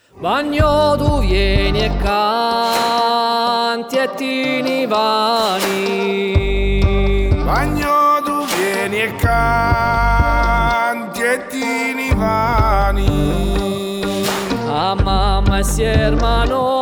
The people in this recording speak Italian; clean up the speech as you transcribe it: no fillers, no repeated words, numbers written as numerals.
Bagno tu vieni e canti e tini vani. Bagno tu vieni e canti e tini vani. A mamma e si hermano